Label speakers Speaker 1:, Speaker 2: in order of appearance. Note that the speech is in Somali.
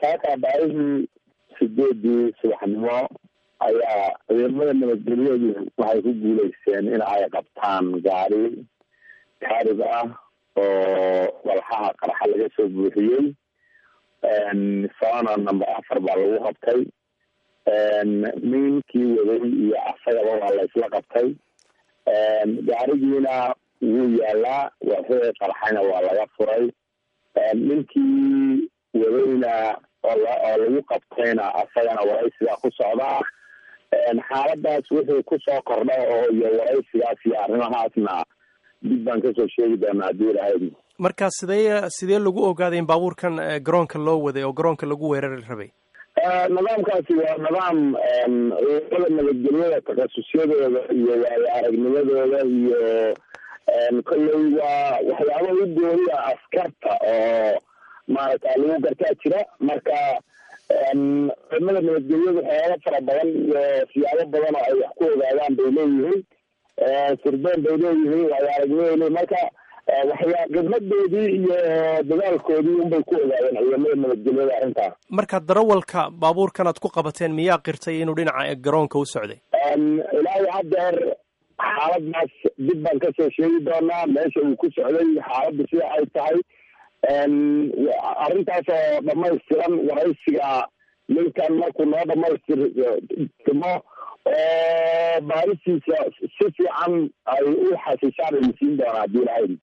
Speaker 1: saaka baarihii 8 subaxnimo ayaa ciidamada nabadgelyadu waxay ku guuleysteen in ay qabtaan gaari taarib ah oo walxaha qarxa laga soo buuxiyey soona number 4 baa lagu qabtay ninkii waday iyo asagaba waa la isla qabtay gaarigiina wuu yaalaa waxay qarxayna waa laga furay ninkii wadayna oo lagu qabtayna asagana waraysiga ku socdaa xaaladaas wuxuu ku soo kordhay oo iyo waraysigaas iyo arrimahaasna dib baan kasoo sheegi doonaa haddii ilahay.
Speaker 2: marka sidee lagu ogaaday in baabuurkan garoonka loo waday oo garoonka lagu weerari rabay?
Speaker 1: nidaamkaasi waa nidaam ciidamada nabadgelyada takasusyadooda iyo waayo aragnimadooda iyo kolley waa waxyaaba u gooniya askarta oo maaragta lagu gartaa jira. marka ciidamada nabadgelyadu waxyaaba fara badan iyo siyaabo badan oo ay wax ku ogaadaan bay leeyihiin, sirdoon bay leeyihiin, waayo aragnimaday marka waxyaa khidmadoodii iyo dadaalkoodii unbay ku ogaadeen ciidamada nabadgelyada arrintaas.
Speaker 2: marka darawalka baabuurkan aad ku qabateen miyaa qirtay inuu dhinaca garoonka u socday?
Speaker 1: ilaahay haddeer xaaladaas dib baan kasoo sheegi doonaa meesha uu ku socday, xaaladda sida ay tahay. arrintaas oo dhamaystiran waraysiga ninkan markuu noo dhamaystirtimo oo baaristiisa si fiican ay u xasishaan ay siin doonaa haddii ilahay.